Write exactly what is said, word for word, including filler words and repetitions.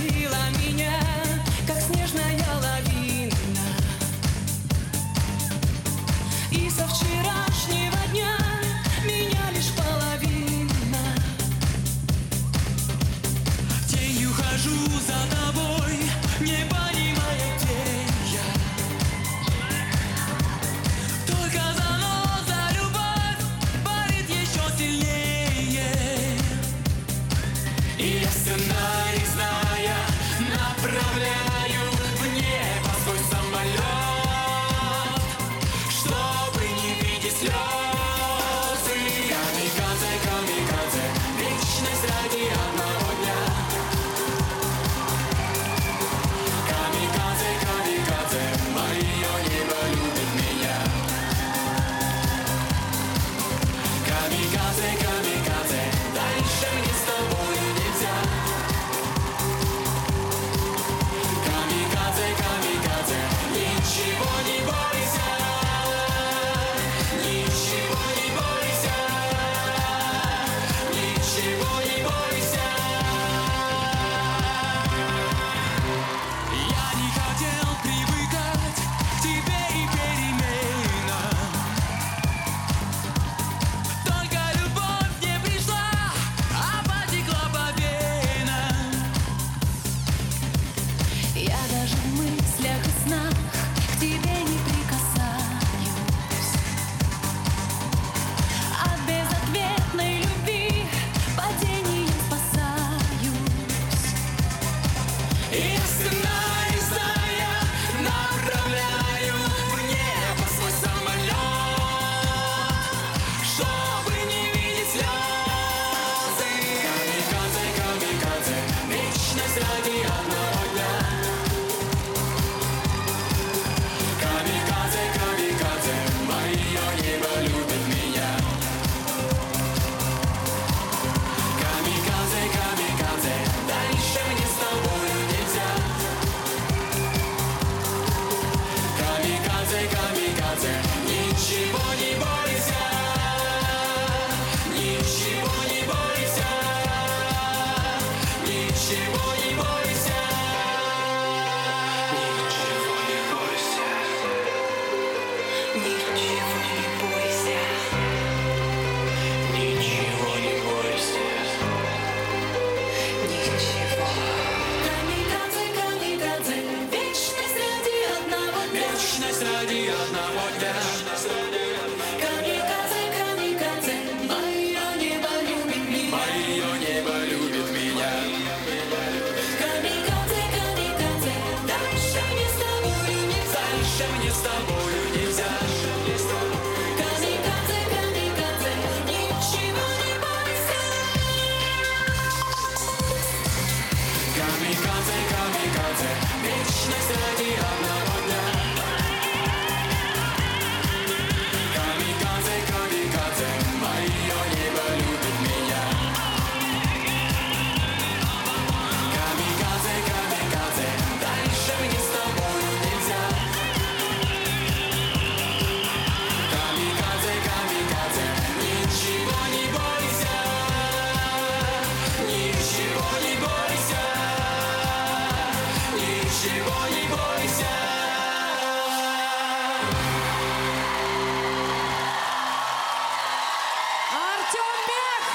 накрыла меня, как снежная лавина. И со вчерашнего дня меня лишь половина. Тенью хожу за тобой, не понимая, где я. Только заноза любовь болит еще сильнее. И я сценарий зная, направляю в небо свой самолет, чтобы не видеть слезы. Камикадзе, камикадзе, вечность ради одного дня. Камикадзе, камикадзе, мое небо любит меня. Камикадзе, камикадзе, дальше мне с тобою нельзя. Камикадзе, камикадзе, ничего не бойся. Ничего не бойся. Ничего не бойся. Я не хотел привыкать к тебе и переменам. Только любовь не пришла, а потекла по венам. Я даже в мыслях и снах к тебе не прикасаюсь. От безответной любви падением спасаюсь. И сценарий зная, направляю в небо свой самолет, чтобы не видеть слезы. Камикадзе, камикадзе, вечность ради одного дня. Камикадзе, камикадзе, мое небо любит меня. Камикадзе, камикадзе, дальше мне с тобою нельзя. Камикадзе, камикадзе, ничего не бойся. Ничего не бойся. Ничего не бойся. Ничего не бойся. Ничего не бойся. Ничего не бойся. Ничего. Камикадзе, камикадзе, вечность ради одного дня. Вечность ради одного дня. Камикадзе, камикадзе, мое небо любит меня. Мое небо любит меня. Камикадзе, камикадзе, дальше мне с тобою нельзя. Дальше мне с тобою нельзя. Камикадзе, камикадзе, ничего не бойся. Камикадзе, камикадзе, вечность ради одного дня. Камикадзе, камикадзе, мое небо любит меня. Камикадзе, камикадзе, дальше мне с тобою нельзя. Камикадзе, камикадзе, ничего не бойся. Ничего не бойся. Ничего не